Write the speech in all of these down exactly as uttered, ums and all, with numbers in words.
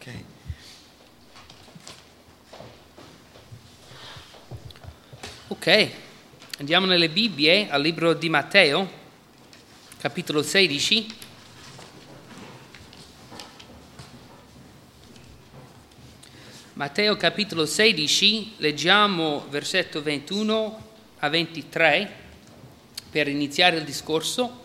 Ok. Ok, andiamo nelle Bibbie al libro di Matteo, capitolo sedici. Matteo capitolo sedici, leggiamo versetto ventuno a ventitré per iniziare il discorso,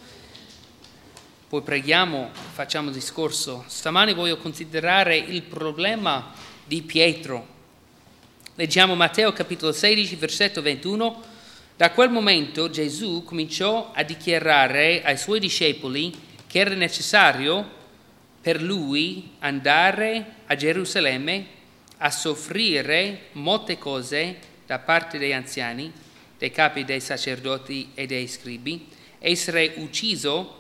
poi preghiamo, facciamo il discorso. Stamani voglio considerare il problema di Pietro. Leggiamo Matteo capitolo sedici, versetto ventuno. Da quel momento Gesù cominciò a dichiarare ai suoi discepoli che era necessario per lui andare a Gerusalemme a soffrire molte cose da parte degli anziani, dei capi dei sacerdoti e dei scribi, essere ucciso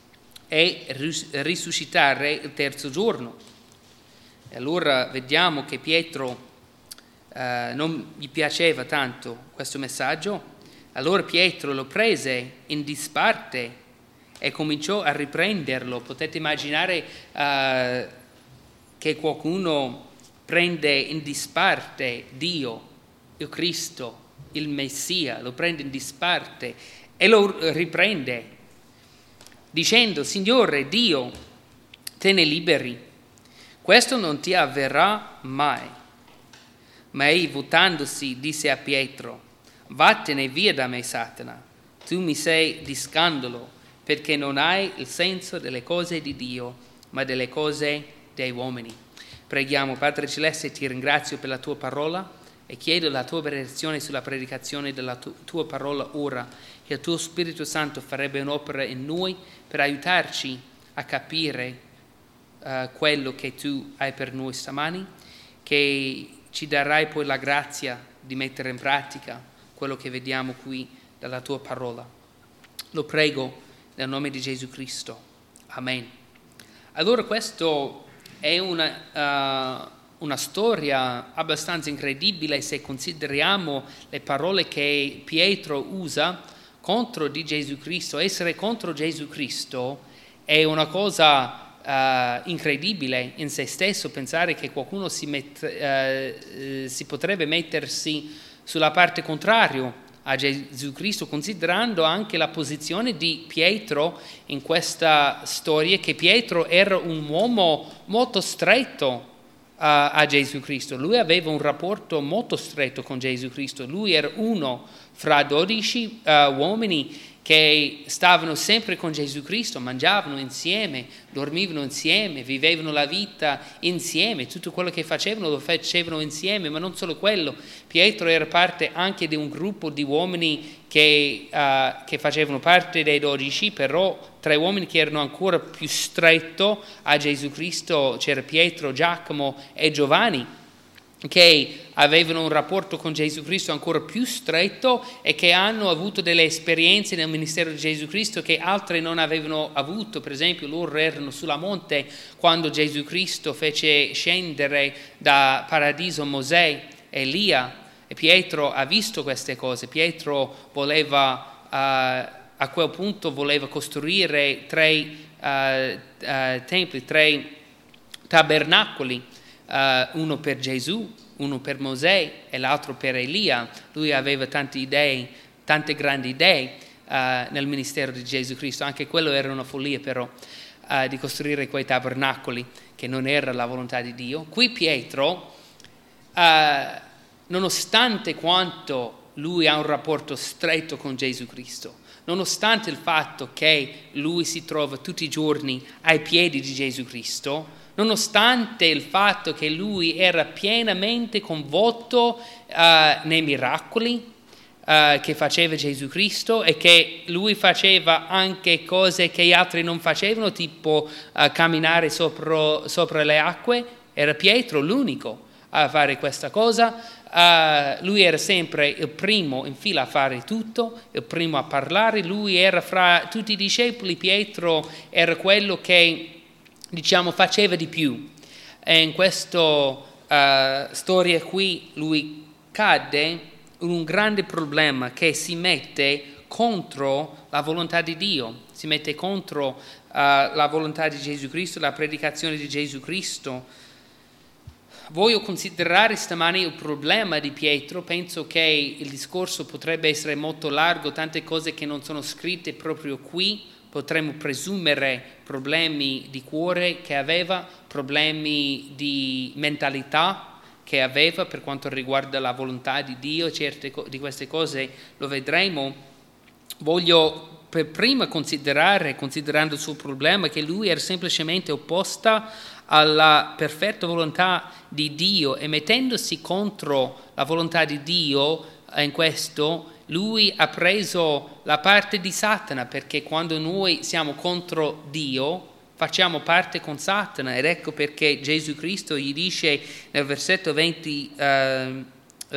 e risuscitare il terzo giorno. E allora vediamo che Pietro eh, non gli piaceva tanto questo messaggio. Allora Pietro lo prese in disparte e cominciò a riprenderlo. Potete immaginare eh, che qualcuno prende in disparte Dio, il Cristo, il Messia, lo prende in disparte e lo riprende, dicendo: Signore Dio, te ne liberi, questo non ti avverrà mai. Ma egli, voltandosi, disse a Pietro: Vattene via da me, Satana, tu mi sei di scandalo, perché non hai il senso delle cose di Dio, ma delle cose dei uomini. Preghiamo. Padre Celeste, ti ringrazio per la tua parola e chiedo la tua benedizione sulla predicazione della tu- tua parola ora, che il tuo Spirito Santo farebbe un'opera in noi per aiutarci a capire uh, quello che tu hai per noi stamani, che ci darai poi la grazia di mettere in pratica quello che vediamo qui dalla tua parola. Lo prego nel nome di Gesù Cristo. Amen. Allora questo è una, uh, una storia abbastanza incredibile se consideriamo le parole che Pietro usa contro di Gesù Cristo. Essere contro Gesù Cristo è una cosa Uh, incredibile in se stesso, pensare che qualcuno si, met, uh, si potrebbe mettersi sulla parte contraria a Gesù Cristo, considerando anche la posizione di Pietro in questa storia, che Pietro era un uomo molto stretto uh, a Gesù Cristo. Lui aveva un rapporto molto stretto con Gesù Cristo. Lui era uno fra dodici uh, uomini che stavano sempre con Gesù Cristo, mangiavano insieme, dormivano insieme, vivevano la vita insieme, tutto quello che facevano lo facevano insieme, ma non solo quello. Pietro era parte anche di un gruppo di uomini che, uh, che facevano parte dei dodici, però tra i uomini che erano ancora più stretto a Gesù Cristo c'era Pietro, Giacomo e Giovanni, che avevano un rapporto con Gesù Cristo ancora più stretto e che hanno avuto delle esperienze nel ministero di Gesù Cristo che altri non avevano avuto. Per esempio, loro erano sulla monte quando Gesù Cristo fece scendere da paradiso Mosè e Elia, e Pietro ha visto queste cose. Pietro voleva, uh, a quel punto voleva costruire tre uh, uh, templi, tre tabernacoli, Uh, uno per Gesù, uno per Mosè e l'altro per Elia. Lui aveva tante idee, tante grandi idee uh, nel ministero di Gesù Cristo. Anche quello era una follia però, uh, di costruire quei tabernacoli, che non era la volontà di Dio. Qui Pietro, uh, nonostante quanto lui ha un rapporto stretto con Gesù Cristo, nonostante il fatto che lui si trova tutti i giorni ai piedi di Gesù Cristo, nonostante il fatto che lui era pienamente coinvolto uh, nei miracoli uh, che faceva Gesù Cristo, e che lui faceva anche cose che gli altri non facevano, tipo uh, camminare sopra, sopra le acque, era Pietro l'unico a fare questa cosa. Uh, lui era sempre il primo in fila a fare tutto, il primo a parlare. Lui era fra tutti i discepoli, Pietro era quello che, diciamo, faceva di più. E in questa uh, storia qui lui cade in un grande problema, che si mette contro la volontà di Dio, si mette contro uh, la volontà di Gesù Cristo, la predicazione di Gesù Cristo. voglio considerare stamani il problema di Pietro. Penso che il discorso potrebbe essere molto largo, tante cose che non sono scritte proprio qui. Potremmo presumere problemi di cuore che aveva, problemi di mentalità che aveva per quanto riguarda la volontà di Dio. Certe co- di queste cose lo vedremo. Voglio per prima considerare, considerando il suo problema, che lui era semplicemente opposta alla perfetta volontà di Dio, e mettendosi contro la volontà di Dio in questo, lui ha preso la parte di Satana, perché quando noi siamo contro Dio facciamo parte con Satana. Ed ecco perché Gesù Cristo gli dice nel versetto venti, eh,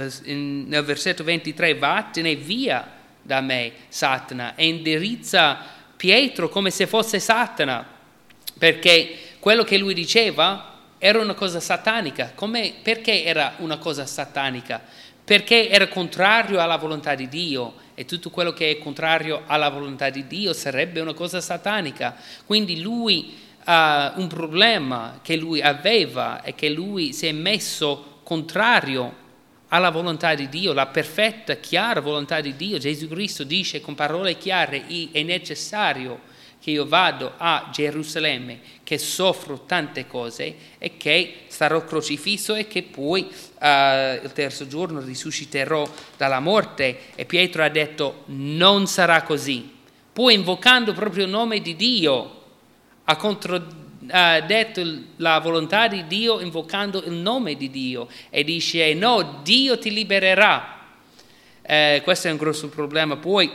nel versetto ventitré: vattene via da me, Satana, e indirizza Pietro come se fosse Satana, perché quello che lui diceva era una cosa satanica. Come, perché era una cosa satanica? Perché era contrario alla volontà di Dio, e tutto quello che è contrario alla volontà di Dio sarebbe una cosa satanica. Quindi lui, uh, un problema che lui aveva è che lui si è messo contrario alla volontà di Dio, la perfetta, chiara volontà di Dio. Gesù Cristo dice con parole chiare: è necessario che io vado a Gerusalemme, che soffro tante cose e che sarò crocifisso e che poi uh, il terzo giorno risusciterò dalla morte. E Pietro ha detto: non sarà così. Poi, invocando proprio il nome di Dio, ha contro ha detto la volontà di Dio invocando il nome di Dio, e dice: no, Dio ti libererà. Eh, questo è un grosso problema. Poi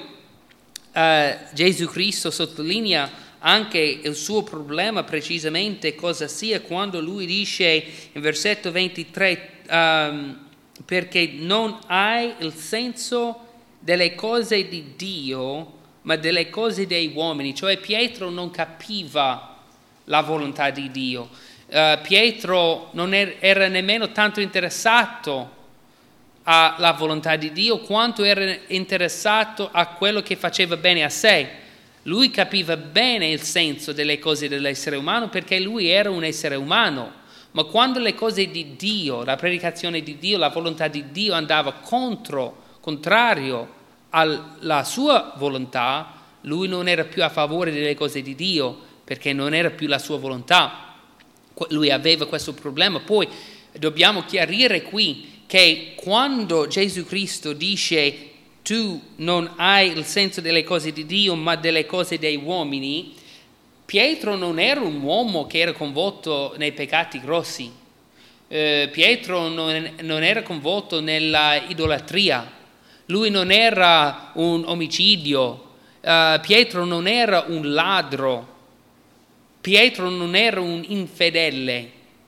eh, Gesù Cristo sottolinea anche il suo problema, precisamente cosa sia, quando lui dice in versetto ventitré um, perché non hai il senso delle cose di Dio ma delle cose dei uomini. Cioè Pietro non capiva la volontà di Dio. Uh, Pietro non er- era nemmeno tanto interessato alla volontà di Dio quanto era interessato a quello che faceva bene a sé. Lui capiva bene il senso delle cose dell'essere umano perché lui era un essere umano, ma quando le cose di Dio, la predicazione di Dio, la volontà di Dio andava contro, contrario alla sua volontà, lui non era più a favore delle cose di Dio, perché non era più la sua volontà. Lui aveva questo problema. Poi dobbiamo chiarire qui che quando Gesù Cristo dice tu non hai il senso delle cose di Dio ma delle cose dei uomini, Pietro non era un uomo che era coinvolto nei peccati grossi. Eh, Pietro non, non era coinvolto nella idolatria, lui non era un omicidio, uh, Pietro non era un ladro, Pietro non era un infedele.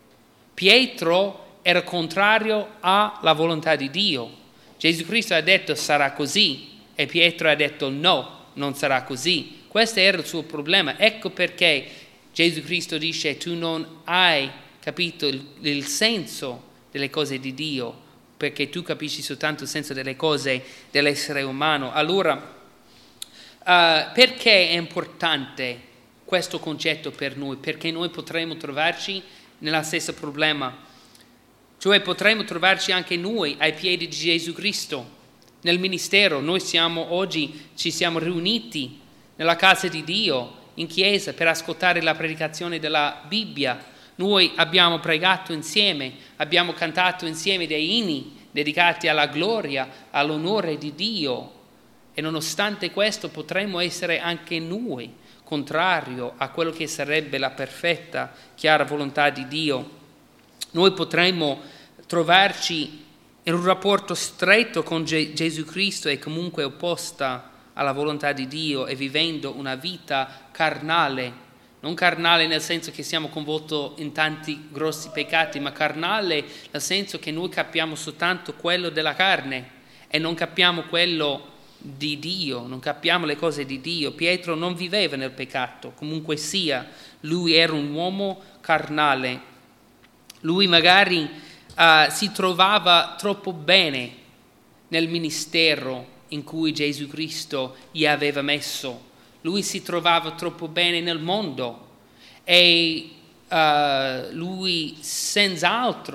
Pietro era contrario alla volontà di Dio. Gesù Cristo ha detto sarà così e Pietro ha detto no, non sarà così. Questo era il suo problema. Ecco perché Gesù Cristo dice tu non hai capito il, il senso delle cose di Dio, perché tu capisci soltanto il senso delle cose dell'essere umano. Allora, uh, perché è importante questo concetto per noi? Perché noi potremo trovarci nello stesso problema, cioè potremo trovarci anche noi ai piedi di Gesù Cristo nel ministero. Noi siamo oggi, ci siamo riuniti nella casa di Dio, in chiesa, per ascoltare la predicazione della Bibbia. Noi abbiamo pregato insieme, abbiamo cantato insieme dei inni dedicati alla gloria, all'onore di Dio, e nonostante questo potremmo essere anche noi contrario a quello che sarebbe la perfetta, chiara volontà di Dio. Noi potremmo trovarci in un rapporto stretto con Ge- Gesù Cristo e comunque opposta alla volontà di Dio, e vivendo una vita carnale, non carnale nel senso che siamo coinvolti in tanti grossi peccati, ma carnale nel senso che noi capiamo soltanto quello della carne e non capiamo quello di Dio, non capiamo le cose di Dio. Pietro non viveva nel peccato, comunque sia, lui era un uomo carnale. Lui magari uh, si trovava troppo bene nel ministero in cui Gesù Cristo gli aveva messo. Lui si trovava troppo bene nel mondo e uh, lui senz'altro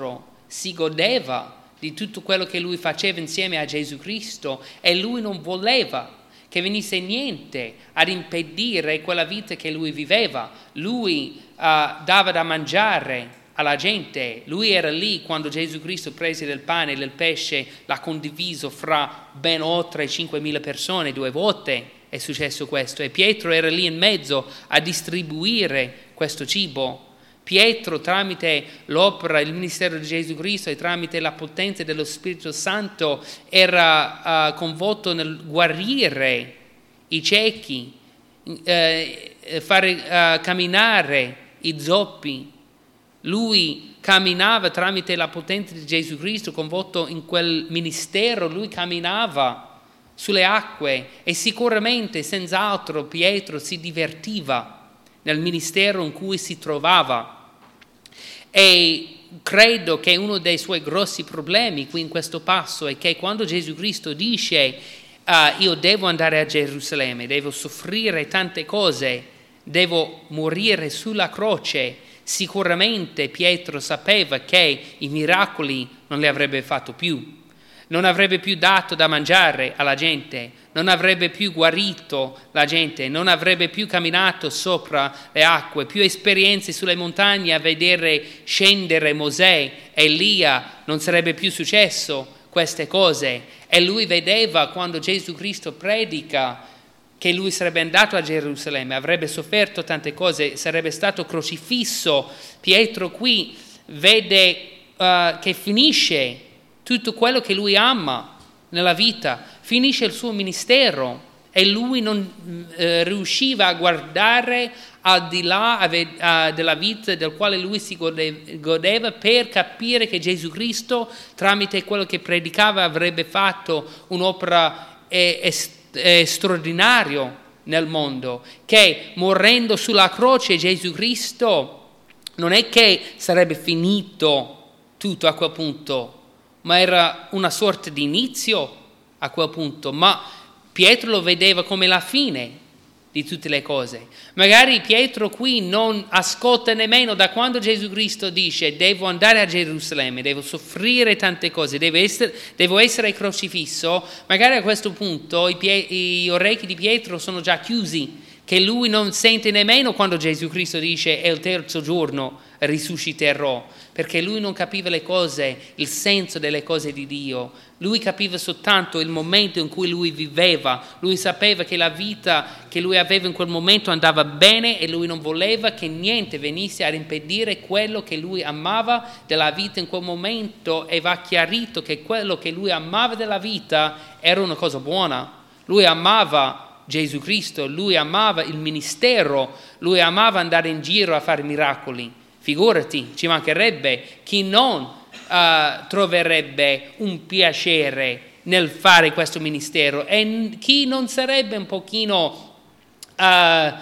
si godeva di tutto quello che lui faceva insieme a Gesù Cristo e lui non voleva che venisse niente ad impedire quella vita che lui viveva. Lui uh, dava da mangiare alla gente, lui era lì quando Gesù Cristo prese del pane e del pesce, l'ha condiviso fra ben oltre cinquemila persone, due volte è successo questo, e Pietro era lì in mezzo a distribuire questo cibo. Pietro, tramite l'opera, il ministero di Gesù Cristo e tramite la potenza dello Spirito Santo, era uh, coinvolto nel guarire i ciechi, eh, fare uh, camminare i zoppi. Lui camminava tramite la potenza di Gesù Cristo, coinvolto in quel ministero, lui camminava sulle acque e sicuramente, senz'altro, Pietro si divertiva nel ministero in cui si trovava. E credo che uno dei suoi grossi problemi qui in questo passo è che quando Gesù Cristo dice uh, io devo andare a Gerusalemme, devo soffrire tante cose, devo morire sulla croce, sicuramente Pietro sapeva che i miracoli non li avrebbe fatto più. Non avrebbe più dato da mangiare alla gente, non avrebbe più guarito la gente, non avrebbe più camminato sopra le acque, più esperienze sulle montagne a vedere scendere Mosè, Elia, non sarebbe più successo queste cose. E lui vedeva quando Gesù Cristo predica che lui sarebbe andato a Gerusalemme, avrebbe sofferto tante cose, sarebbe stato crocifisso. Pietro qui vede uh, che finisce tutto quello che lui ama nella vita, finisce il suo ministero e lui non eh, riusciva a guardare al di là ave, uh, della vita del quale lui si gode, godeva per capire che Gesù Cristo, tramite quello che predicava, avrebbe fatto un'opera eh, est- eh, straordinaria nel mondo, che morendo sulla croce Gesù Cristo non è che sarebbe finito tutto a quel punto, ma era una sorta di inizio a quel punto, ma Pietro lo vedeva come la fine di tutte le cose. Magari Pietro qui non ascolta nemmeno da quando Gesù Cristo dice devo andare a Gerusalemme, devo soffrire tante cose, devo essere, devo essere crocifisso, magari a questo punto i, pie, i orecchi di Pietro sono già chiusi, che lui non sente nemmeno quando Gesù Cristo dice e il terzo giorno risusciterò, perché lui non capiva le cose, il senso delle cose di Dio. Lui capiva soltanto il momento in cui lui viveva. Lui sapeva che la vita che lui aveva in quel momento andava bene e lui non voleva che niente venisse ad impedire quello che lui amava della vita in quel momento, e va chiarito che quello che lui amava della vita era una cosa buona. Lui amava Gesù Cristo, lui amava il ministero, lui amava andare in giro a fare miracoli. Figurati, ci mancherebbe chi non uh, troverebbe un piacere nel fare questo ministero e chi non sarebbe un pochino uh, uh,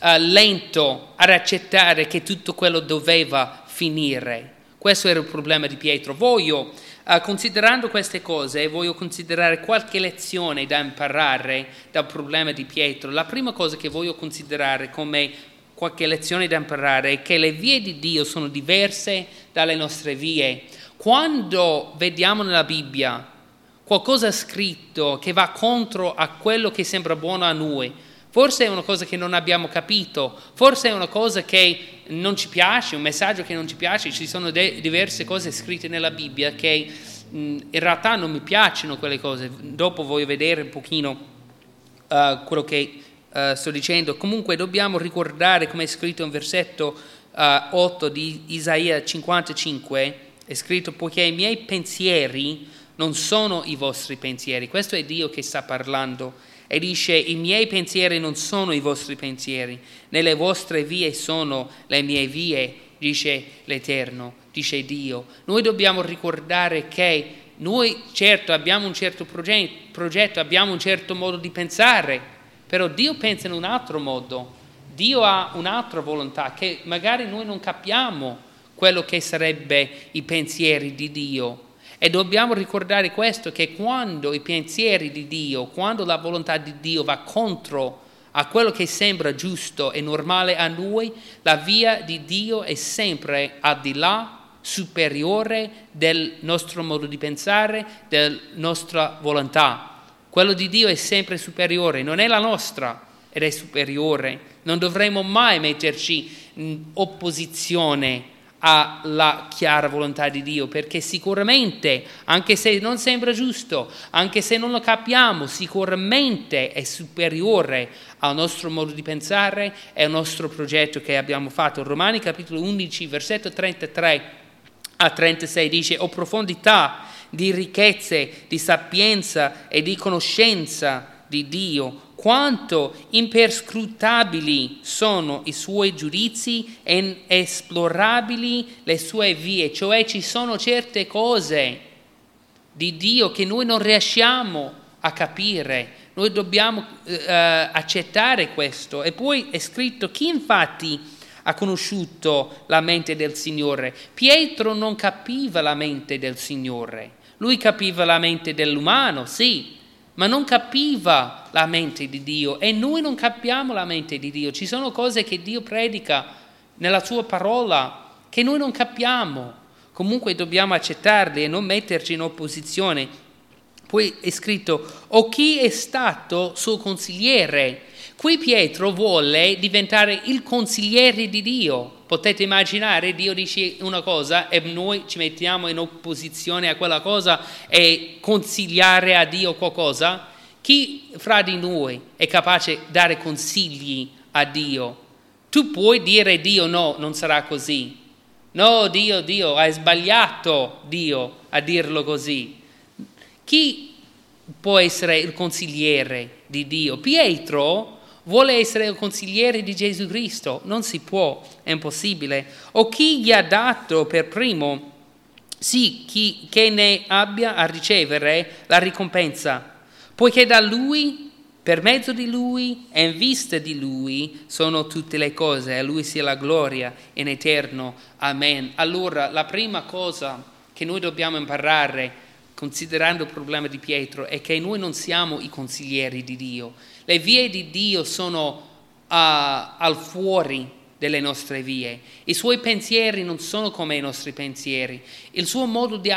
lento ad accettare che tutto quello doveva finire. Questo era il problema di Pietro. Voglio, uh, considerando queste cose, voglio considerare qualche lezione da imparare dal problema di Pietro. La prima cosa che voglio considerare come qualche lezione da imparare è che le vie di Dio sono diverse dalle nostre vie. Quando vediamo nella Bibbia qualcosa scritto che va contro a quello che sembra buono a noi, forse è una cosa che non abbiamo capito, forse è una cosa che non ci piace, un messaggio che non ci piace, ci sono de- diverse cose scritte nella Bibbia che mh, in realtà non mi piacciono quelle cose. Dopo voglio vedere un pochino uh, quello che Uh, sto dicendo. Comunque dobbiamo ricordare, come è scritto in versetto uh, otto di Isaia cinquantacinque, è scritto: poiché i miei pensieri non sono i vostri pensieri. Questo è Dio che sta parlando e dice: i miei pensieri non sono i vostri pensieri, né le vostre vie sono le mie vie, dice l'Eterno, dice Dio. Noi dobbiamo ricordare che noi certo abbiamo un certo progetto, abbiamo un certo modo di pensare, però Dio pensa in un altro modo, Dio ha un'altra volontà che magari noi non capiamo quello che sarebbe i pensieri di Dio. E dobbiamo ricordare questo, che quando i pensieri di Dio, quando la volontà di Dio va contro a quello che sembra giusto e normale a noi, la via di Dio è sempre al di là, superiore del nostro modo di pensare, della nostra volontà. Quello di Dio è sempre superiore, non è la nostra, ed è superiore. Non dovremo mai metterci in opposizione alla chiara volontà di Dio, perché sicuramente, anche se non sembra giusto, anche se non lo capiamo, sicuramente è superiore al nostro modo di pensare e al nostro progetto che abbiamo fatto. Romani capitolo undici, versetto trentatré a trentasei dice: «O profondità di ricchezze, di sapienza e di conoscenza di Dio, quanto imperscrutabili sono i suoi giudizi e inesplorabili le sue vie». Cioè ci sono certe cose di Dio che noi non riusciamo a capire, noi dobbiamo eh, accettare questo. E poi è scritto: chi infatti ha conosciuto la mente del Signore? Pietro non capiva la mente del Signore, lui capiva la mente dell'umano, sì, ma non capiva la mente di Dio, e noi non capiamo la mente di Dio. Ci sono cose che Dio predica nella sua parola che noi non capiamo, comunque dobbiamo accettarle e non metterci in opposizione. Poi è scritto: o chi è stato suo consigliere? Qui Pietro vuole diventare il consigliere di Dio. Potete immaginare, Dio dice una cosa e noi ci mettiamo in opposizione a quella cosa e consigliare a Dio qualcosa? Chi fra di noi è capace di dare consigli a Dio? Tu puoi dire a Dio: no, non sarà così. No, Dio, Dio, hai sbagliato, Dio, a dirlo così. Chi può essere il consigliere di Dio? Pietro vuole essere il consigliere di Gesù Cristo, non si può, è impossibile. O chi gli ha dato per primo, sì, chi che ne abbia a ricevere la ricompensa, poiché da Lui, per mezzo di Lui e in vista di Lui sono tutte le cose, a Lui sia la gloria in eterno. Amen. Allora, la prima cosa che noi dobbiamo imparare, considerando il problema di Pietro, è che noi non siamo i consiglieri di Dio. Le vie di Dio sono uh, al fuori delle nostre vie. I suoi pensieri non sono come i nostri pensieri. Il suo modo di uh,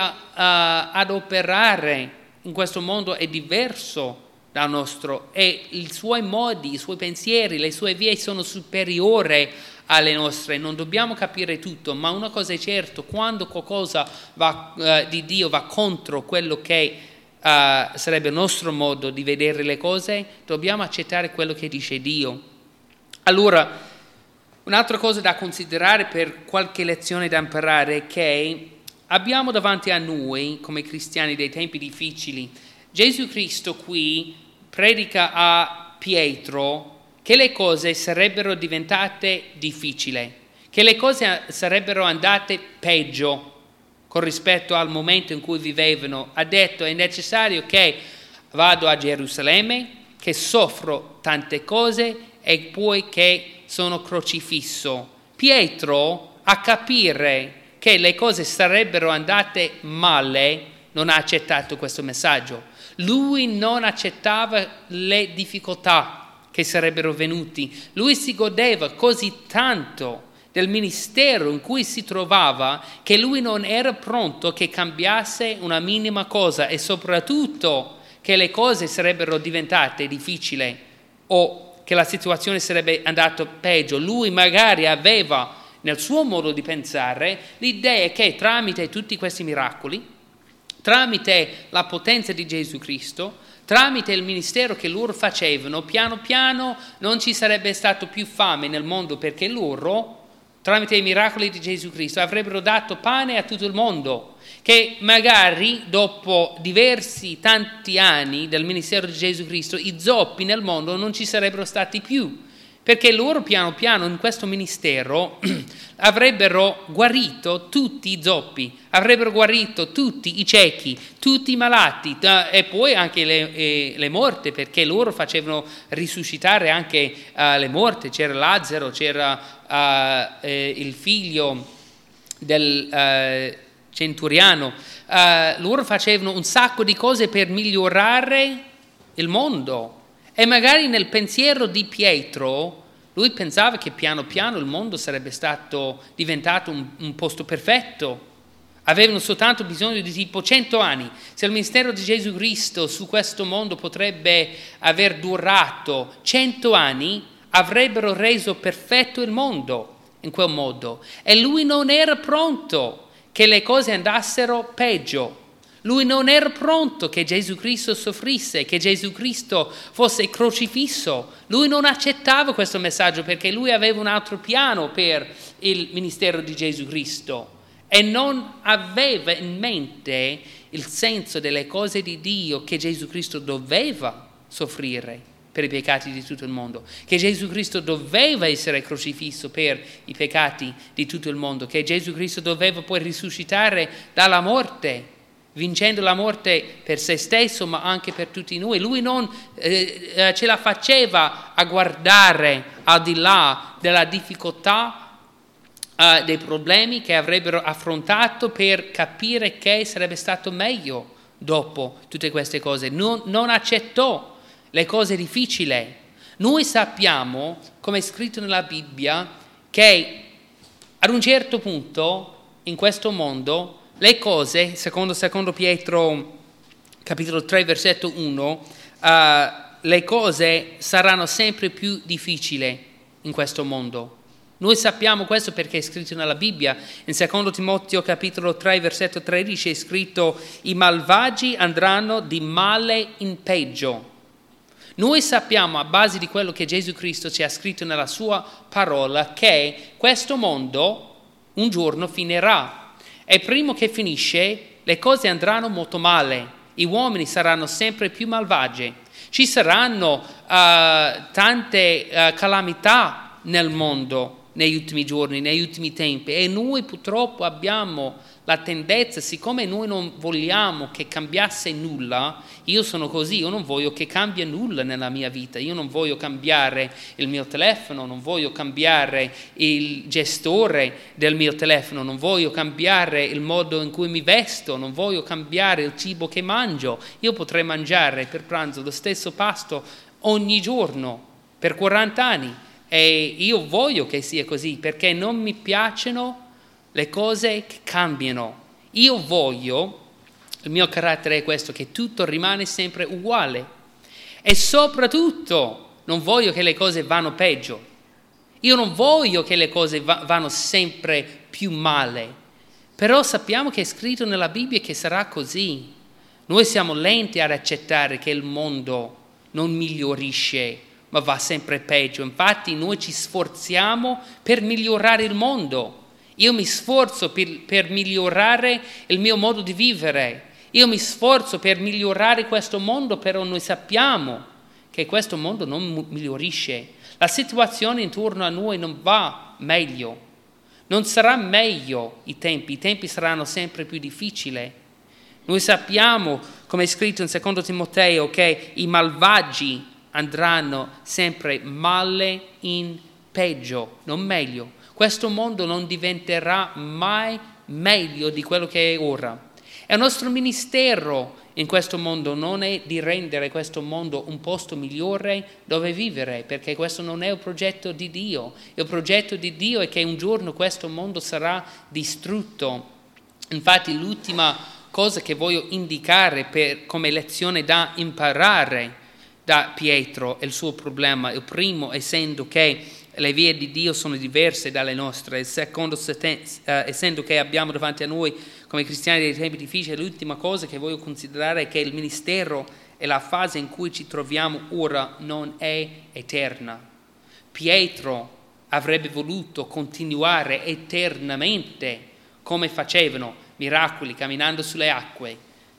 adoperare in questo mondo è diverso dal nostro, e i suoi modi, i suoi pensieri, le sue vie sono superiori alle nostre. Non dobbiamo capire tutto, ma una cosa è certa: quando qualcosa va, uh, di Dio va contro quello che uh, sarebbe il nostro modo di vedere le cose, dobbiamo accettare quello che dice Dio. Allora, un'altra cosa da considerare per qualche lezione da imparare è che abbiamo davanti a noi, come cristiani dei tempi difficili, Gesù Cristo qui predica a Pietro che le cose sarebbero diventate difficili, che le cose sarebbero andate peggio con rispetto al momento in cui vivevano. Ha detto: è necessario che vado a Gerusalemme, che soffro tante cose e poi che sono crocifisso. Pietro, a capire che le cose sarebbero andate male, non ha accettato questo messaggio. Lui non accettava le difficoltà che sarebbero venuti. Lui si godeva così tanto del ministero in cui si trovava che lui non era pronto che cambiasse una minima cosa, e soprattutto che le cose sarebbero diventate difficili o che la situazione sarebbe andata peggio. Lui magari aveva nel suo modo di pensare l'idea che tramite tutti questi miracoli, tramite la potenza di Gesù Cristo, tramite il ministero che loro facevano, piano piano non ci sarebbe stato più fame nel mondo, perché loro, tramite i miracoli di Gesù Cristo, avrebbero dato pane a tutto il mondo, che magari dopo diversi tanti anni del ministero di Gesù Cristo i zoppi nel mondo non ci sarebbero stati più, perché loro piano piano in questo ministero avrebbero guarito tutti i zoppi, avrebbero guarito tutti i ciechi, tutti i malati, e poi anche le, eh, le morte, perché loro facevano risuscitare anche uh, le morte. C'era Lazzaro, c'era uh, eh, il figlio del uh, centuriano, uh, loro facevano un sacco di cose per migliorare il mondo. E magari nel pensiero di Pietro, lui pensava che piano piano il mondo sarebbe stato diventato un, un posto perfetto, Avevano soltanto bisogno di tipo cento anni. Se il ministero di Gesù Cristo su questo mondo potrebbe aver durato cento anni, avrebbero reso perfetto il mondo in quel modo. E lui non era pronto che le cose andassero peggio. Lui non era pronto che Gesù Cristo soffrisse, che Gesù Cristo fosse crocifisso. Lui non accettava questo messaggio perché lui aveva un altro piano per il ministero di Gesù Cristo. E non aveva in mente il senso delle cose di Dio, che Gesù Cristo doveva soffrire per i peccati di tutto il mondo, che Gesù Cristo doveva essere crocifisso per i peccati di tutto il mondo, che Gesù Cristo doveva poi risuscitare dalla morte, vincendo la morte per se stesso ma anche per tutti noi. Lui non eh, ce la faceva a guardare al di là della difficoltà, Uh, dei problemi che avrebbero affrontato per capire che sarebbe stato meglio dopo tutte queste cose. Non, non accettò le cose difficili. Noi sappiamo, come è scritto nella Bibbia, che ad un certo punto in questo mondo le cose, secondo, secondo Pietro capitolo tre versetto uno, uh, le cose saranno sempre più difficili in questo mondo. Noi sappiamo questo perché è scritto nella Bibbia. In secondo Timoteo capitolo tre versetto tredici è scritto: i malvagi andranno di male in peggio. Noi sappiamo, a base di quello che Gesù Cristo ci ha scritto nella sua parola, che questo mondo un giorno finirà. E prima che finisce le cose andranno molto male. I uomini saranno sempre più malvagi. Ci saranno uh, tante uh, calamità nel mondo negli ultimi giorni, negli ultimi tempi, e noi purtroppo abbiamo la tendenza, siccome noi non vogliamo che cambiasse nulla, io sono così, io non voglio che cambia nulla nella mia vita, io non voglio cambiare il mio telefono, non voglio cambiare il gestore del mio telefono, non voglio cambiare il modo in cui mi vesto, non voglio cambiare il cibo che mangio. Io potrei mangiare per pranzo lo stesso pasto ogni giorno per quaranta anni. E io voglio che sia così perché non mi piacciono le cose che cambiano. Io voglio, il mio carattere è questo, che tutto rimane sempre uguale. E soprattutto non voglio che le cose vanno peggio. Io non voglio che le cose va- vanno sempre più male. Però sappiamo che è scritto nella Bibbia che sarà così. Noi siamo lenti ad accettare che il mondo non migliorisce, ma va sempre peggio. Infatti noi ci sforziamo per migliorare il mondo. Io mi sforzo per, per migliorare il mio modo di vivere. Io mi sforzo per migliorare questo mondo, però noi sappiamo che questo mondo non migliorisce. La situazione intorno a noi non va meglio. Non sarà meglio i tempi. I tempi saranno sempre più difficili. Noi sappiamo, come è scritto in secondo Timoteo, che i malvagi andranno sempre male in peggio, non meglio. Questo mondo non diventerà mai meglio di quello che è ora. E il nostro ministero in questo mondo non è di rendere questo mondo un posto migliore dove vivere, perché questo non è il progetto di Dio. Il progetto di Dio è che un giorno questo mondo sarà distrutto. Infatti l'ultima cosa che voglio indicare per, come lezione da imparare da Pietro è il suo problema. Il primo, essendo che le vie di Dio sono diverse dalle nostre. Il secondo, essendo che abbiamo davanti a noi come cristiani dei tempi difficili. L'ultima cosa che voglio considerare è che il ministero e la fase in cui ci troviamo ora non è eterna. Pietro avrebbe voluto continuare eternamente come facevano, miracoli, camminando sulle acque,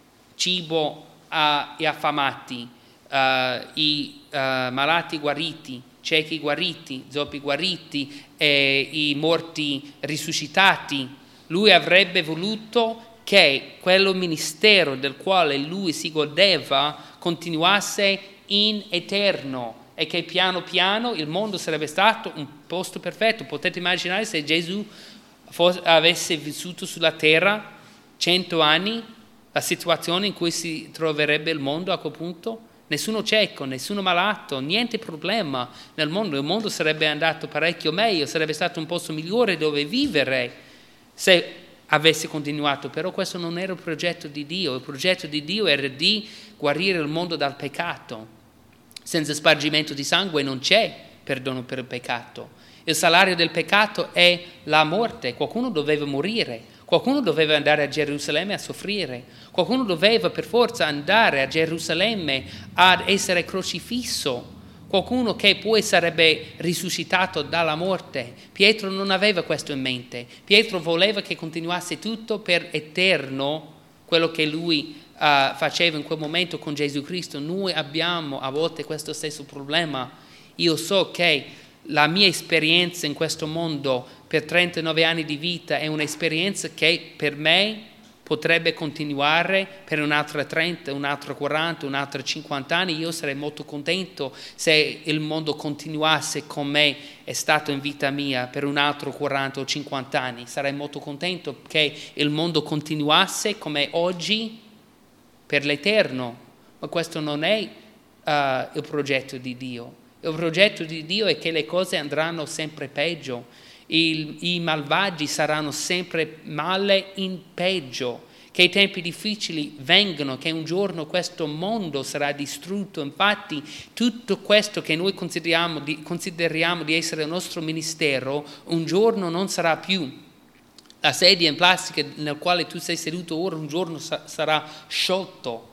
cibo agli affamati, Uh, i uh, malati guariti, ciechi guariti, zoppi guariti, e i morti risuscitati. Lui avrebbe voluto che quello ministero del quale lui si godeva continuasse in eterno e che piano piano il mondo sarebbe stato un posto perfetto. Potete immaginare se Gesù fosse, avesse vissuto sulla terra cento anni, la situazione in cui si troverebbe il mondo a quel punto? Nessuno cieco, nessuno malato, niente problema nel mondo. Il mondo sarebbe andato parecchio meglio, sarebbe stato un posto migliore dove vivere se avesse continuato, però questo non era il progetto di Dio. Il progetto di Dio era di guarire il mondo dal peccato. Senza spargimento di sangue non c'è perdono per il peccato. Il salario del peccato è la morte. Qualcuno doveva morire, qualcuno doveva andare a Gerusalemme a soffrire, qualcuno doveva per forza andare a Gerusalemme ad essere crocifisso, qualcuno che poi sarebbe risuscitato dalla morte. Pietro non aveva questo in mente. Pietro voleva che continuasse tutto per eterno, quello che lui uh, faceva in quel momento con Gesù Cristo. Noi abbiamo a volte questo stesso problema. Io so che la mia esperienza in questo mondo per trentanove anni di vita è un'esperienza che per me potrebbe continuare per un'altra trenta, un'altra quaranta, un'altra cinquanta anni. Io sarei molto contento se il mondo continuasse come è stato in vita mia per un altro quaranta o cinquanta anni. Sarei molto contento che il mondo continuasse come oggi per l'eterno. Ma questo non è uh, il progetto di Dio. Il progetto di Dio è che le cose andranno sempre peggio. Il, I malvagi saranno sempre male in peggio, che i tempi difficili vengano, che un giorno questo mondo sarà distrutto. Infatti tutto questo che noi consideriamo di, consideriamo di essere il nostro ministero, un giorno non sarà più. La sedia in plastica nel quale tu sei seduto ora un giorno sa- sarà sciolto.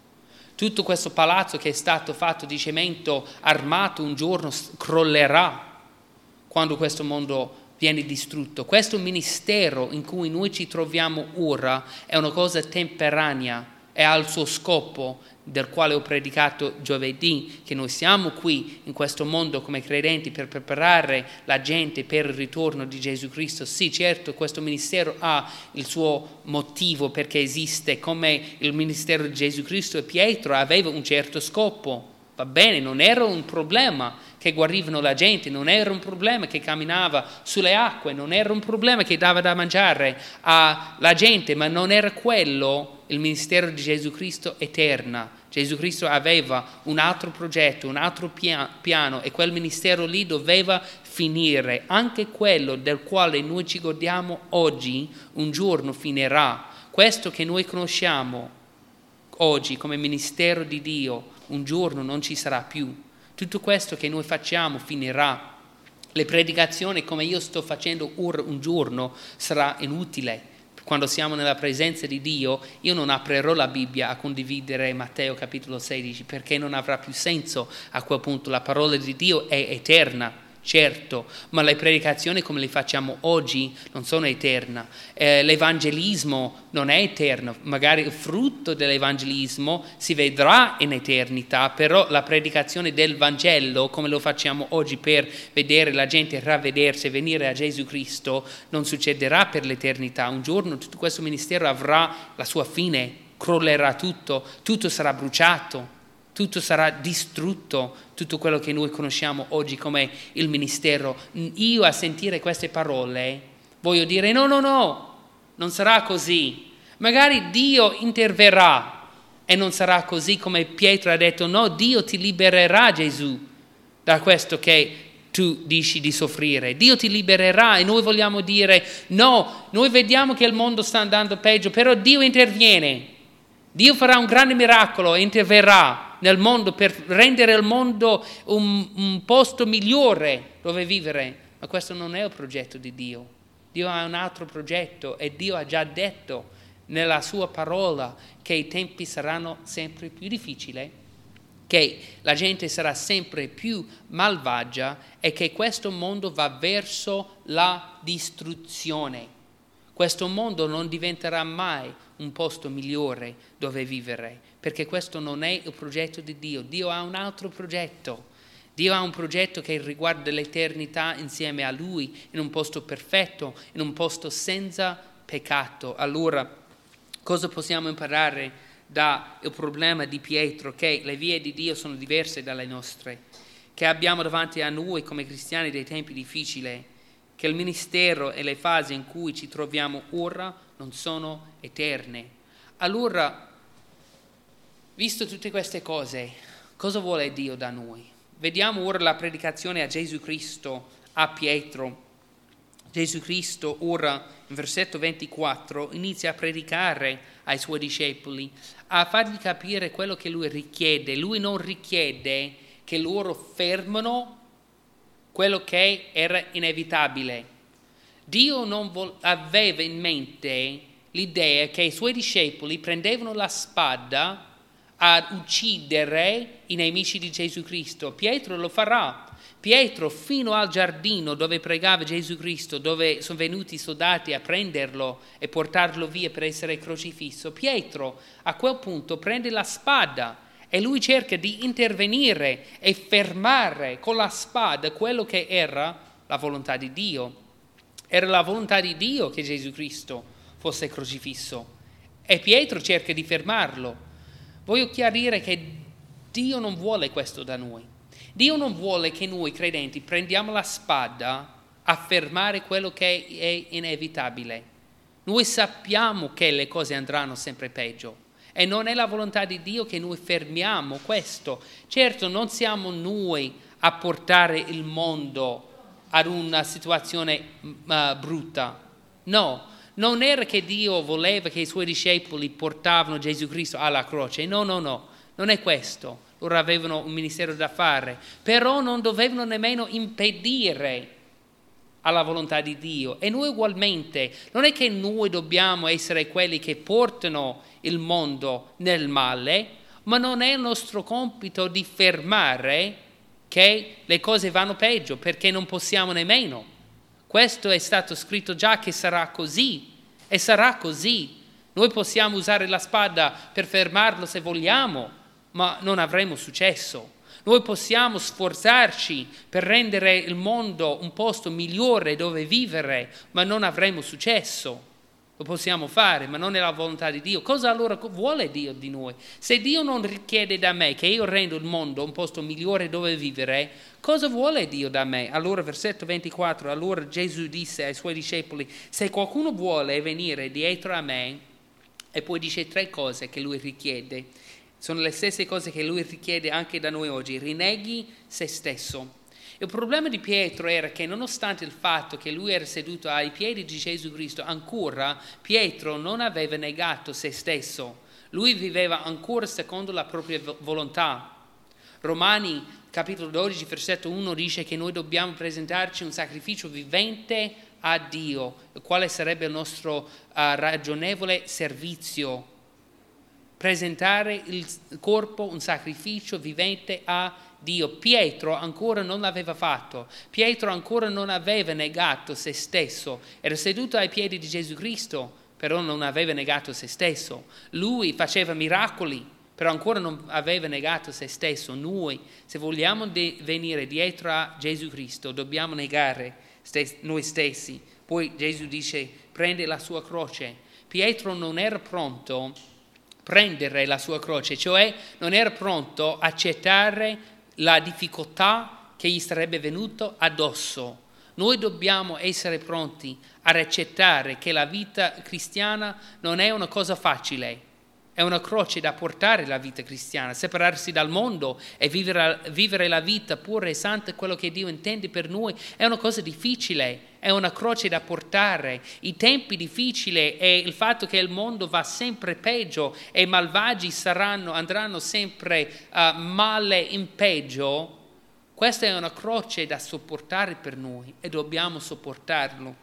Tutto questo palazzo che è stato fatto di cemento armato un giorno crollerà quando questo mondo viene distrutto. Questo ministero in cui noi ci troviamo ora è una cosa temporanea, è al suo scopo, del quale ho predicato giovedì, che noi siamo qui in questo mondo come credenti per preparare la gente per il ritorno di Gesù Cristo. Sì, certo, questo ministero ha il suo motivo perché esiste, come il ministero di Gesù Cristo e Pietro aveva un certo scopo. Va bene, non era un problema che guarivano la gente, non era un problema che camminava sulle acque, non era un problema che dava da mangiare alla gente, ma non era quello il ministero di Gesù Cristo eterna. Gesù Cristo aveva un altro progetto, un altro piano e quel ministero lì doveva finire. Anche quello del quale noi ci godiamo oggi un giorno finirà. Questo che noi conosciamo oggi come ministero di Dio un giorno non ci sarà più. Tutto questo che noi facciamo finirà. Le predicazioni come io sto facendo ora un giorno sarà inutile. Quando siamo nella presenza di Dio, io non aprirò la Bibbia a condividere Matteo capitolo sedici, perché non avrà più senso a quel punto. La parola di Dio è eterna, certo, ma le predicazioni come le facciamo oggi non sono eterne. Eh, l'evangelismo non è eterno, magari il frutto dell'evangelismo si vedrà in eternità, però la predicazione del Vangelo come lo facciamo oggi per vedere la gente ravvedersi e venire a Gesù Cristo non succederà per l'eternità. Un giorno tutto questo ministero avrà la sua fine, crollerà tutto, tutto sarà bruciato. Tutto sarà distrutto, tutto quello che noi conosciamo oggi come il ministero. Io a sentire queste parole voglio dire no, no, no, non sarà così. Magari Dio interverrà e non sarà così come Pietro ha detto. No, Dio ti libererà, Gesù, da questo che tu dici di soffrire. Dio ti libererà e noi vogliamo dire no, noi vediamo che il mondo sta andando peggio, però Dio interviene. Dio farà un grande miracolo e interverrà nel mondo per rendere il mondo un, un posto migliore dove vivere. Ma questo non è il progetto di Dio. Dio ha un altro progetto e Dio ha già detto nella sua parola che i tempi saranno sempre più difficili, che la gente sarà sempre più malvagia e che questo mondo va verso la distruzione. Questo mondo non diventerà mai un posto migliore dove vivere, perché questo non è il progetto di Dio. Dio ha un altro progetto. Dio ha un progetto che riguarda l'eternità insieme a Lui, in un posto perfetto, in un posto senza peccato. Allora, cosa possiamo imparare dal problema di Pietro? Che le vie di Dio sono diverse dalle nostre, che abbiamo davanti a noi come cristiani dei tempi difficili, che il ministero e le fasi in cui ci troviamo ora non sono eterne. Allora, visto tutte queste cose, cosa vuole Dio da noi? Vediamo ora la predicazione a Gesù Cristo, a Pietro. Gesù Cristo ora, in versetto ventiquattro, inizia a predicare ai suoi discepoli, a fargli capire quello che lui richiede. Lui non richiede che loro fermano quello che era inevitabile. Dio non vo- aveva in mente l'idea che i suoi discepoli prendevano la spada ad uccidere i nemici di Gesù Cristo. Pietro lo farà. Pietro fino al giardino dove pregava Gesù Cristo, dove sono venuti i soldati a prenderlo e portarlo via per essere crocifisso, Pietro a quel punto prende la spada e lui cerca di intervenire e fermare con la spada quello che era la volontà di Dio. Era la volontà di Dio che Gesù Cristo fosse crocifisso e Pietro cerca di fermarlo. Voglio chiarire che Dio non vuole questo da noi. Dio non vuole che noi credenti prendiamo la spada a fermare quello che è inevitabile. Noi sappiamo che le cose andranno sempre peggio e non è la volontà di Dio che noi fermiamo questo. Certo, non siamo noi a portare il mondo ad una situazione uh, brutta. No, non era che Dio voleva che i suoi discepoli portavano Gesù Cristo alla croce. No, no, no, non è questo. Loro avevano un ministero da fare, però non dovevano nemmeno impedire alla volontà di Dio. E noi ugualmente, non è che noi dobbiamo essere quelli che portano il mondo nel male, ma non è il nostro compito di fermare che le cose vanno peggio, perché non possiamo nemmeno. Questo è stato scritto già che sarà così, e sarà così. Noi possiamo usare la spada per fermarlo se vogliamo, ma non avremo successo. Noi possiamo sforzarci per rendere il mondo un posto migliore dove vivere, ma non avremo successo. Lo possiamo fare, ma non è la volontà di Dio. Cosa allora vuole Dio di noi? Se Dio non richiede da me che io rendo il mondo un posto migliore dove vivere, cosa vuole Dio da me? Allora, versetto ventiquattro, allora Gesù disse ai suoi discepoli, se qualcuno vuole venire dietro a me, e poi dice tre cose che lui richiede. Sono le stesse cose che lui richiede anche da noi oggi. Rinneghi se stesso. Il problema di Pietro era che nonostante il fatto che lui era seduto ai piedi di Gesù Cristo, ancora Pietro non aveva negato se stesso. Lui viveva ancora secondo la propria volontà. Romani capitolo dodici versetto uno dice che noi dobbiamo presentarci un sacrificio vivente a Dio, il quale sarebbe il nostro uh, ragionevole servizio. Presentare il corpo un sacrificio vivente a Dio. Pietro ancora non l'aveva fatto. Pietro ancora non aveva negato se stesso. Era seduto ai piedi di Gesù Cristo, però non aveva negato se stesso. Lui faceva miracoli, però ancora non aveva negato se stesso. Noi, se vogliamo de- venire dietro a Gesù Cristo, dobbiamo negare stes- noi stessi. Poi Gesù dice, prende la sua croce. Pietro non era pronto prendere la sua croce, cioè non era pronto a accettare la difficoltà che gli sarebbe venuto addosso. Noi dobbiamo essere pronti ad accettare che la vita cristiana non è una cosa facile, è una croce da portare la vita cristiana, separarsi dal mondo e vivere, vivere la vita pura e santa, quello che Dio intende per noi, è una cosa difficile, è una croce da portare. I tempi difficili e il fatto che il mondo va sempre peggio e i malvagi saranno, andranno sempre uh, male in peggio, questa è una croce da sopportare per noi e dobbiamo sopportarlo.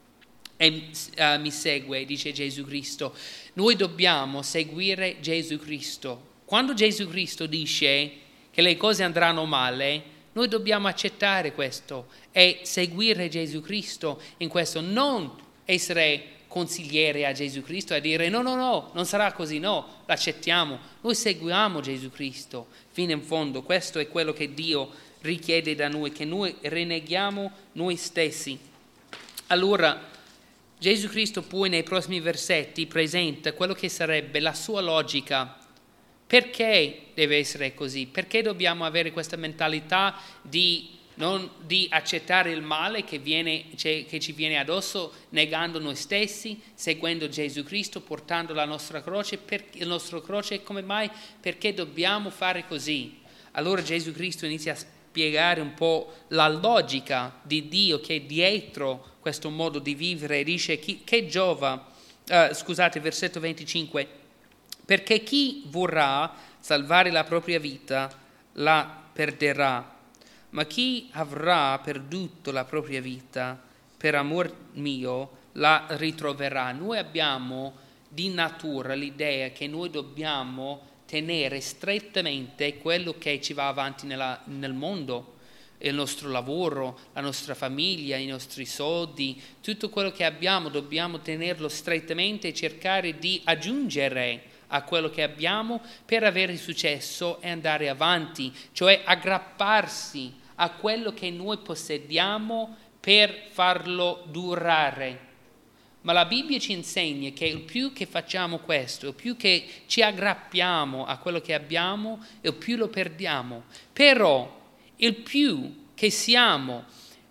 E uh, mi segue, dice Gesù Cristo. Noi dobbiamo seguire Gesù Cristo. Quando Gesù Cristo dice che le cose andranno male, noi dobbiamo accettare questo e seguire Gesù Cristo in questo, non essere consigliere a Gesù Cristo e dire no, no, no, non sarà così, no, l'accettiamo. Noi seguiamo Gesù Cristo fino in fondo. Questo è quello che Dio richiede da noi, che noi rinneghiamo noi stessi. Allora, Gesù Cristo poi nei prossimi versetti presenta quello che sarebbe la sua logica. Perché deve essere così? Perché dobbiamo avere questa mentalità di, non, di accettare il male che, viene, che ci viene addosso, negando noi stessi, seguendo Gesù Cristo, portando la nostra croce, per, il nostro croce? Come mai? Perché dobbiamo fare così? Allora Gesù Cristo inizia a spiegare un po' la logica di Dio che è dietro questo modo di vivere. Dice chi, che giova, uh, scusate, versetto venticinque, perché chi vorrà salvare la propria vita la perderà, ma chi avrà perduto la propria vita per amor mio la ritroverà. Noi abbiamo di natura l'idea che noi dobbiamo tenere strettamente quello che ci va avanti nella, nel mondo, il nostro lavoro, la nostra famiglia, i nostri soldi, tutto quello che abbiamo dobbiamo tenerlo strettamente e cercare di aggiungere a quello che abbiamo per avere successo e andare avanti, cioè aggrapparsi a quello che noi possediamo per farlo durare. Ma la Bibbia ci insegna che il più che facciamo questo, il più che ci aggrappiamo a quello che abbiamo, il più lo perdiamo. Però il più che siamo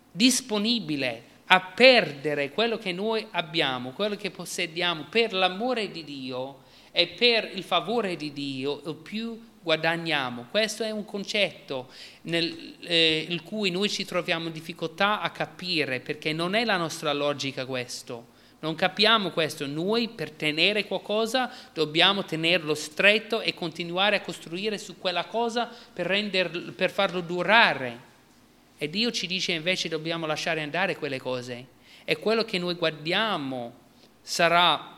disponibili a perdere quello che noi abbiamo, quello che possediamo per l'amore di Dio e per il favore di Dio, il più guadagniamo. Questo è un concetto nel eh, in cui noi ci troviamo in difficoltà a capire, perché non è la nostra logica questo. Non capiamo questo. Noi per tenere qualcosa dobbiamo tenerlo stretto e continuare a costruire su quella cosa per, renderlo, per farlo durare. E Dio ci dice invece dobbiamo lasciare andare quelle cose. E quello che noi guardiamo sarà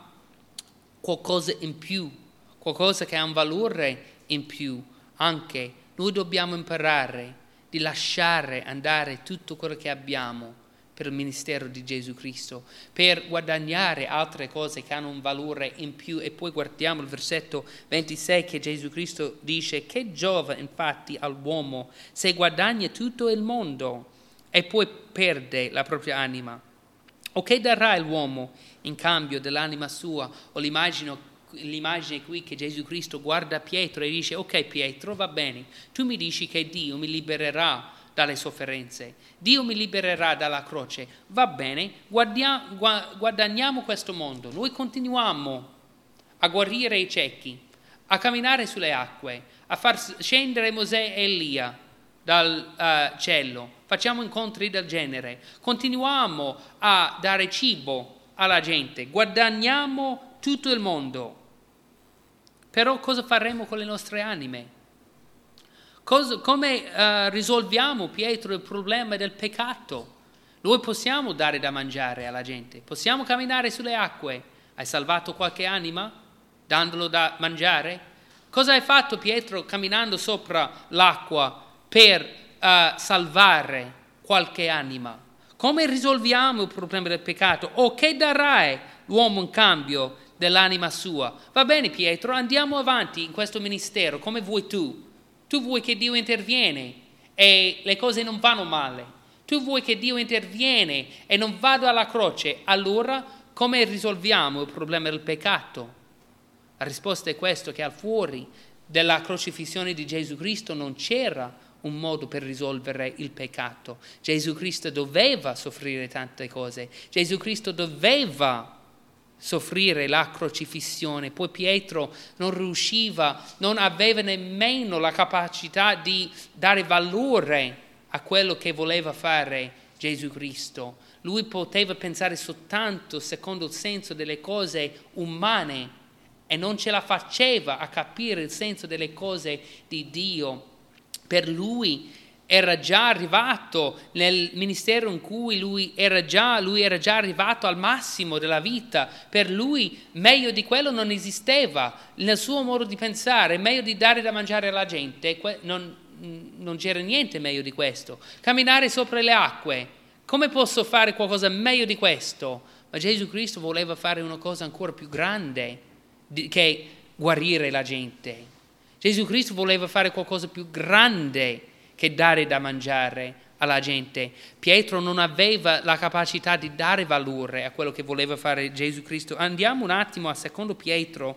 qualcosa in più, qualcosa che ha un valore in più. Anche noi dobbiamo imparare di lasciare andare tutto quello che abbiamo per il ministero di Gesù Cristo, per guadagnare altre cose che hanno un valore in più. E poi guardiamo il versetto ventisei che Gesù Cristo dice: che giova infatti all'uomo se guadagna tutto il mondo e poi perde la propria anima? O che darà l'uomo in cambio dell'anima sua? O l'immagine, l'immagine qui che Gesù Cristo guarda Pietro e dice: ok Pietro, va bene, tu mi dici che Dio mi libererà dalle sofferenze, Dio mi libererà dalla croce, va bene, guardiamo, guadagniamo questo mondo, noi continuiamo a guarire i ciechi, a camminare sulle acque, a far scendere Mosè e Elia dal uh, cielo, facciamo incontri del genere, continuiamo a dare cibo alla gente, guadagniamo tutto il mondo. Però cosa faremo con le nostre anime? Cosa, come uh, risolviamo, Pietro, il problema del peccato? Noi possiamo dare da mangiare alla gente, possiamo camminare sulle acque. Hai salvato qualche anima dandolo da mangiare? Cosa hai fatto, Pietro, camminando sopra l'acqua per uh, salvare qualche anima? Come risolviamo il problema del peccato? O che darai l'uomo in cambio dell'anima sua? Va bene, Pietro, andiamo avanti in questo ministero come vuoi tu. Tu vuoi che Dio interviene e le cose non vanno male. Tu vuoi che Dio interviene e non vada alla croce. Allora come risolviamo il problema del peccato? La risposta è questa, che al fuori della crocifissione di Gesù Cristo non c'era un modo per risolvere il peccato. Gesù Cristo doveva soffrire tante cose. Gesù Cristo doveva soffrire la crocifissione. Poi Pietro non riusciva, non aveva nemmeno la capacità di dare valore a quello che voleva fare Gesù Cristo. Lui poteva pensare soltanto secondo il senso delle cose umane e non ce la faceva a capire il senso delle cose di Dio. Per lui era già arrivato nel ministero in cui lui era già, lui era già arrivato al massimo della vita. Per lui meglio di quello non esisteva. Nel suo modo di pensare, meglio di dare da mangiare alla gente, non, non c'era niente meglio di questo. Camminare sopra le acque, come posso fare qualcosa meglio di questo? Ma Gesù Cristo voleva fare una cosa ancora più grande che guarire la gente. Gesù Cristo voleva fare qualcosa più grande che dare da mangiare alla gente. Pietro non aveva la capacità di dare valore a quello che voleva fare Gesù Cristo. Andiamo un attimo a secondo Pietro,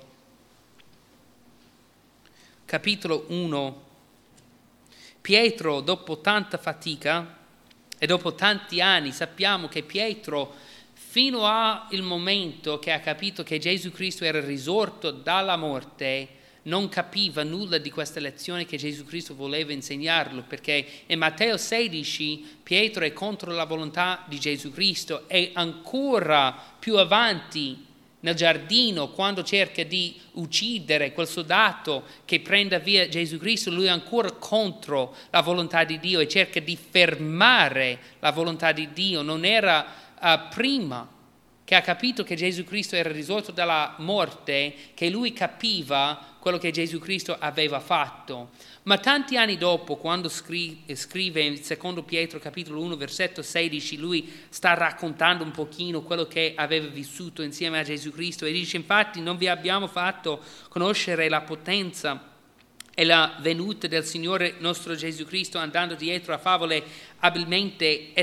capitolo uno. Pietro, dopo tanta fatica e dopo tanti anni, sappiamo che Pietro, fino al momento che ha capito che Gesù Cristo era risorto dalla morte, non capiva nulla di questa lezione che Gesù Cristo voleva insegnarlo, perché in Matteo sedici Pietro è contro la volontà di Gesù Cristo, e ancora più avanti nel giardino, quando cerca di uccidere quel soldato che prenda via Gesù Cristo, lui è ancora contro la volontà di Dio e cerca di fermare la volontà di Dio. Non era uh, prima che ha capito che Gesù Cristo era risorto dalla morte, che lui capiva quello che Gesù Cristo aveva fatto. Ma tanti anni dopo, quando scri- scrive in secondo Pietro capitolo uno versetto sedici, lui sta raccontando un pochino quello che aveva vissuto insieme a Gesù Cristo e dice: infatti non vi abbiamo fatto conoscere la potenza e la venuta del Signore nostro Gesù Cristo andando dietro a favole abilmente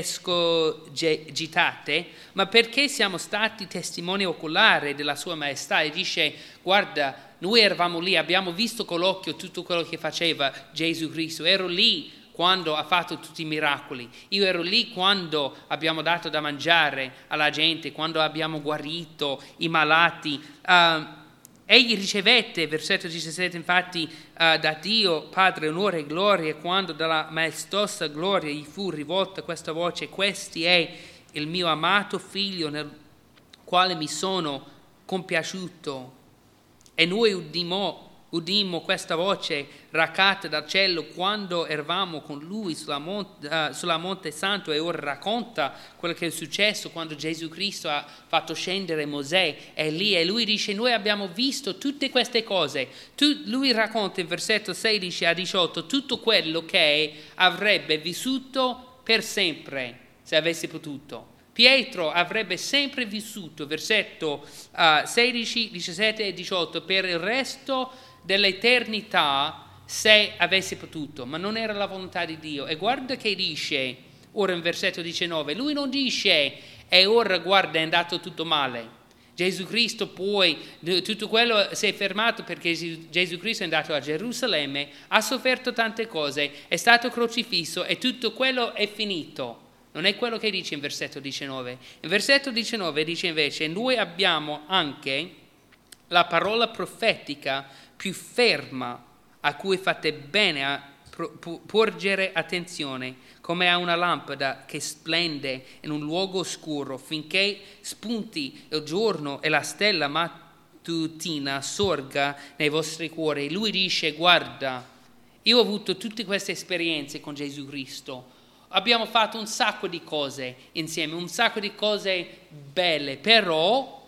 escogitate, ma perché siamo stati testimoni oculari della sua maestà. E dice: guarda, noi eravamo lì, abbiamo visto con l'occhio tutto quello che faceva Gesù Cristo, ero lì quando ha fatto tutti i miracoli, io ero lì quando abbiamo dato da mangiare alla gente, quando abbiamo guarito i malati. Uh, Egli ricevette, versetto diciassette, infatti uh, da Dio Padre onore e gloria, quando dalla maestosa gloria gli fu rivolta questa voce: questi è il mio amato figlio nel quale mi sono compiaciuto. E noi udimmo, udimmo questa voce recata dal cielo quando eravamo con lui sulla monte, uh, sulla monte santo. E ora racconta quello che è successo quando Gesù Cristo ha fatto scendere Mosè, e lì e lui dice: noi abbiamo visto tutte queste cose. Tu, lui racconta in versetto sedici a diciotto tutto quello che avrebbe vissuto per sempre se avesse potuto. Pietro avrebbe sempre vissuto, versetto uh, sedici, diciassette e diciotto, per il resto dell'eternità se avesse potuto, ma non era la volontà di Dio. E guarda che dice ora in versetto diciannove, lui non dice: e ora guarda è andato tutto male. Gesù Cristo poi, tutto quello si è fermato perché Gesù Cristo è andato a Gerusalemme, ha sofferto tante cose, è stato crocifisso e tutto quello è finito. Non è quello che dice in versetto diciannove. In versetto diciannove dice invece: noi abbiamo anche la parola profetica più ferma, a cui fate bene a porgere attenzione, come a una lampada che splende in un luogo oscuro, finché spunti il giorno e la stella mattutina sorga nei vostri cuori. Lui dice: guarda, io ho avuto tutte queste esperienze con Gesù Cristo. Abbiamo fatto un sacco di cose insieme, un sacco di cose belle, però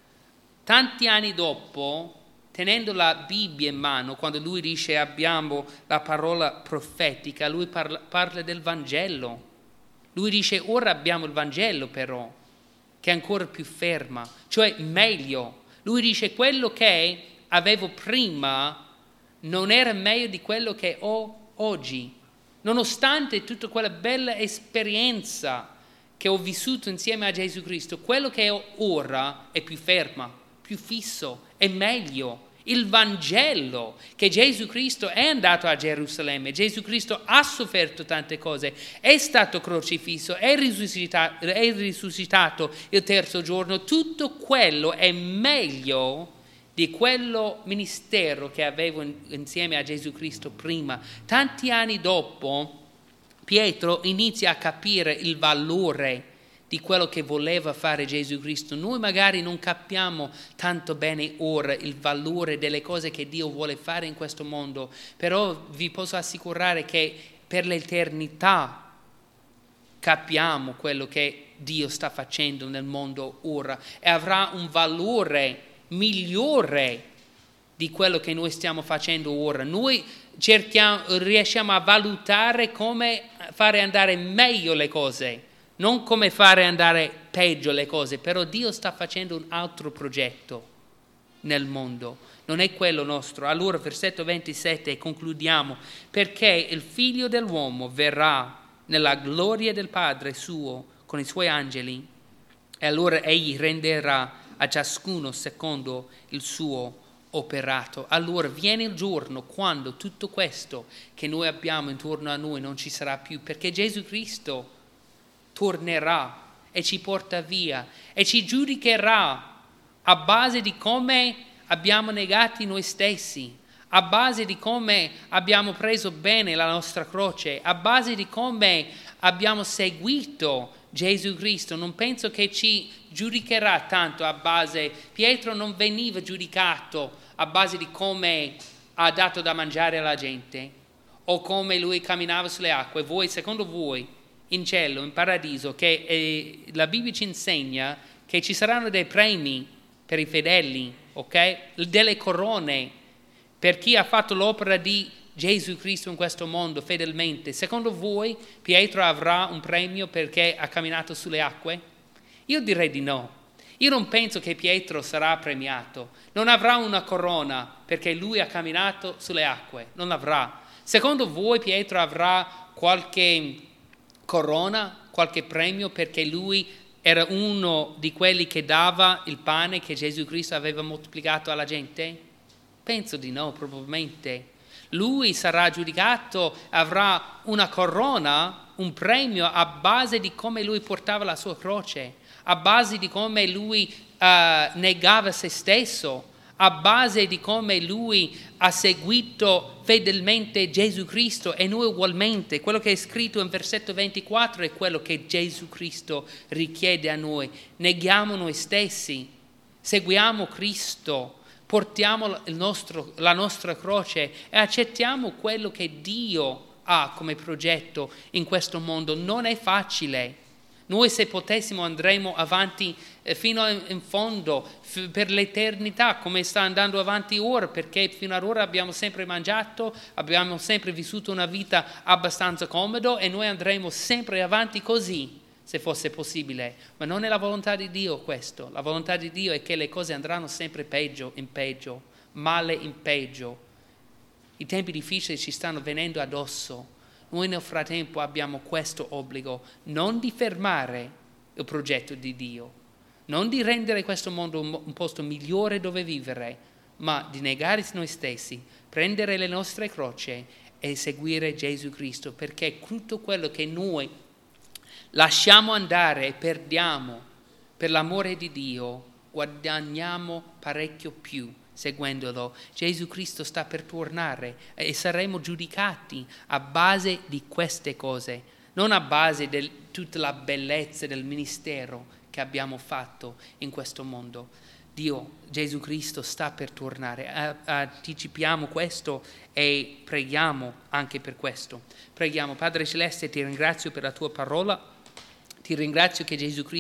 tanti anni dopo, tenendo la Bibbia in mano, quando lui dice abbiamo la parola profetica, lui parla, parla del Vangelo. Lui dice: ora abbiamo il Vangelo però, che è ancora più ferma, cioè meglio. Lui dice: quello che avevo prima non era meglio di quello che ho oggi. Nonostante tutta quella bella esperienza che ho vissuto insieme a Gesù Cristo, quello che ho ora è più ferma, più fisso, è meglio. Il Vangelo, che Gesù Cristo è andato a Gerusalemme, Gesù Cristo ha sofferto tante cose, è stato crocifisso, è risuscitato, è risuscitato il terzo giorno, tutto quello è meglio di quello ministero che avevo in, insieme a Gesù Cristo prima. Tanti anni dopo, Pietro inizia a capire il valore di quello che voleva fare Gesù Cristo. Noi magari non capiamo tanto bene ora il valore delle cose che Dio vuole fare in questo mondo, però vi posso assicurare che per l'eternità capiamo quello che Dio sta facendo nel mondo ora e avrà un valore migliore di quello che noi stiamo facendo ora. Noi cerchiamo, riusciamo a valutare come fare andare meglio le cose, non come fare andare peggio le cose, però Dio sta facendo un altro progetto nel mondo, non è quello nostro. Allora versetto ventisette, e concludiamo: perché il figlio dell'uomo verrà nella gloria del Padre suo con i suoi angeli, e allora egli renderà a ciascuno secondo il suo operato. Allora viene il giorno quando tutto questo che noi abbiamo intorno a noi non ci sarà più, perché Gesù Cristo tornerà e ci porta via e ci giudicherà a base di come abbiamo negati noi stessi, a base di come abbiamo preso bene la nostra croce, a base di come abbiamo seguito Gesù Cristo. Non penso che ci giudicherà tanto a base. Pietro non veniva giudicato a base di come ha dato da mangiare alla gente o come lui camminava sulle acque. Voi, secondo voi, in cielo, in paradiso, che eh, la Bibbia ci insegna che ci saranno dei premi per i fedeli, ok? Delle corone per chi ha fatto l'opera di Gesù Cristo in questo mondo fedelmente. Secondo voi Pietro avrà un premio perché ha camminato sulle acque? Io direi di no. Io non penso che Pietro sarà premiato. Non avrà una corona perché lui ha camminato sulle acque. Non l'avrà. Secondo voi Pietro avrà qualche corona, qualche premio perché lui era uno di quelli che dava il pane che Gesù Cristo aveva moltiplicato alla gente? Penso di no, probabilmente. Lui sarà giudicato, avrà una corona, un premio a base di come lui portava la sua croce, a base di come lui uh, negava se stesso, a base di come lui ha seguito fedelmente Gesù Cristo, e noi ugualmente. Quello che è scritto in versetto ventiquattro è quello che Gesù Cristo richiede a noi. Neghiamo noi stessi, seguiamo Cristo, portiamo il nostro, la nostra croce e accettiamo quello che Dio ha come progetto in questo mondo. Non è facile. Noi, se potessimo, andremo avanti eh, fino in, in fondo, f- per l'eternità, come sta andando avanti ora, perché fino ad ora abbiamo sempre mangiato, abbiamo sempre vissuto una vita abbastanza comoda e noi andremo sempre avanti così, se fosse possibile. Ma non è la volontà di Dio questo. La volontà di Dio è che le cose andranno sempre peggio in peggio, male in peggio. I tempi difficili ci stanno venendo addosso. Noi nel frattempo abbiamo questo obbligo, non di fermare il progetto di Dio, non di rendere questo mondo un, un posto migliore dove vivere, ma di negare noi stessi, prendere le nostre croci e seguire Gesù Cristo, perché tutto quello che noi lasciamo andare e perdiamo per l'amore di Dio, guadagniamo parecchio più seguendolo. Gesù Cristo sta per tornare e saremo giudicati a base di queste cose, non a base di tutta la bellezza del ministero che abbiamo fatto in questo mondo. Dio, Gesù Cristo sta per tornare. Anticipiamo questo e preghiamo anche per questo. Preghiamo. Padre Celeste, ti ringrazio per la tua parola, ti ringrazio che Gesù Cristo